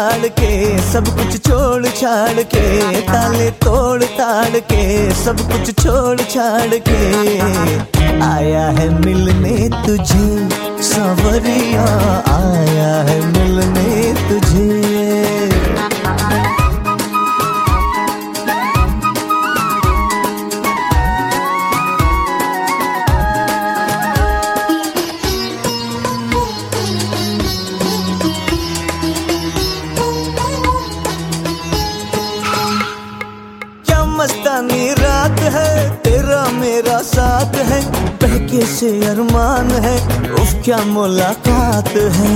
फाड़ के, सब कुछ छोड़ छाड़ के, ताले तोड़ ताड़ के, सब कुछ छोड़ छाड़ के आया है मिलने तुझे सांवरिया, आया है मिलने तुझे। मस्तानी रात है, तेरा मेरा साथ है, बहके से अरमान है, उफ क्या मुलाकात है।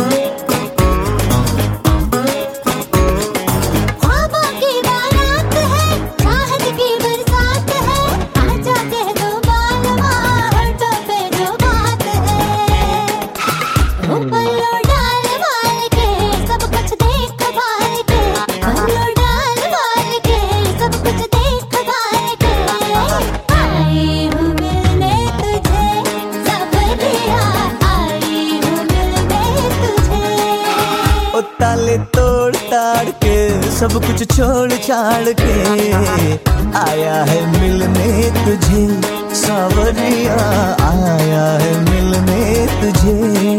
ख्वाबों की बारात है, चाहत की बरसात है, आजा कह दो बालमा, होठों पे जो बात है। पल्लो डाल वाल के, सब कुछ देख भाल के, पल्लो डाल वाल के, सब कुछ देख भाल के आई हूँ मिलने तुझे सांवरिया, आई हूँ मिलने तुझे। ओ ताले तोड़ ताड़ के, सब कुछ छोड़ छाड़ के आया है मिलने तुझे सांवरिया, आया है मिलने तुझे।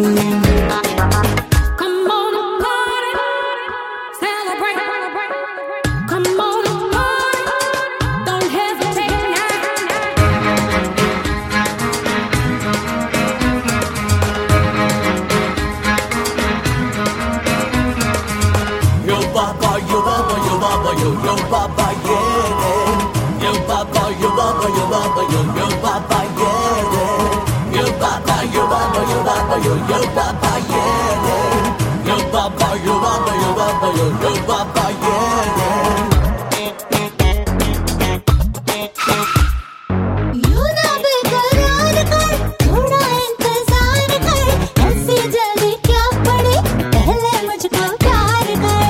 Yo baba yeah, yo baba, yo baba, yo baba, yo baba yeah, yo baba, yo baba, yo baba, yo baba yeah, yo baba, yo baba, yo baba, yo baba yeah। यूं ना बेकरार कर, थोड़ा इंतजार कर, ऐसी जल्दी क्या पड़ी, पहले मुझको प्यार कर।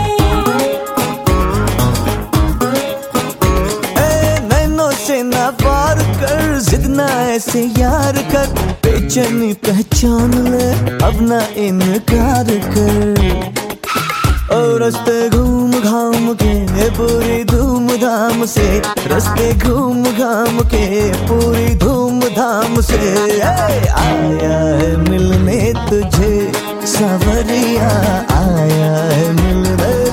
ना पार कर, जिद ना ऐसे यार कर, बेचैनी पहचान ले, अब ना इनकार कर। और रास्ते घूम घाम के पूरी धूमधाम से, रास्ते घूम घाम के पूरी धूमधाम से आया है मिलने तुझे सांवरिया, आया है मिलने